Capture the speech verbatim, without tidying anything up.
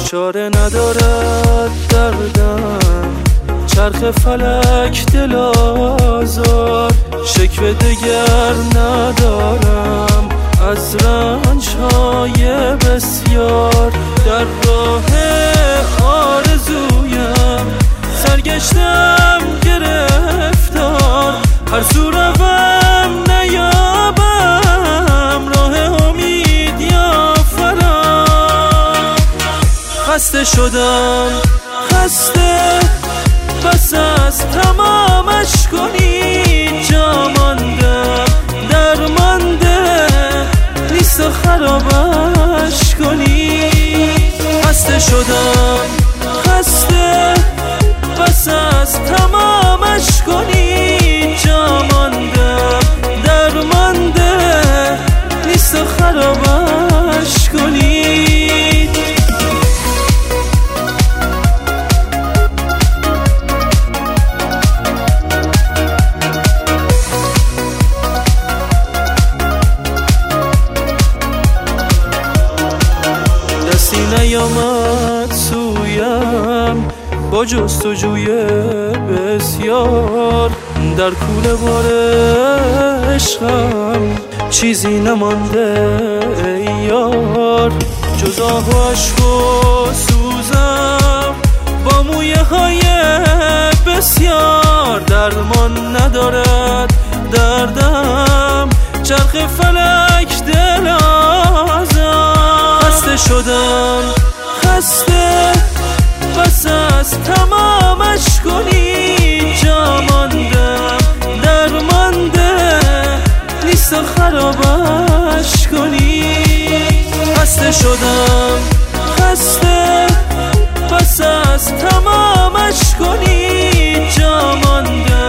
چاره ندارد دردم، چرخ فلک دل آزار، شکوه دگر ندارم از رنج‌های بسیار. در راه آرزویم سرگشتم گرفتار، هر سو روم نیابم راه امید یا فرار. خسته شدم خسته بس از تمامش کنی، جا مانده درمانده نیست و خرابش کنی. خسته شدم خسته بس از تمامش کنی، جا مانده درمانده نیست و خرابش کنی. کسی نیامد سویم با جستجوی بسیار، در کوله بار عشقم چیزی نمانده ای یار، جز آه و اشک و سوزم با مویه های بسیار. درمان ندارد دردم، چرخ فلک دل آزار. خسته شدم خسته بس از تمامش کنی، جا مانده درمانده نیست و خرابش کنی. خسته شدم خسته بس از تمامش کنی، جا مانده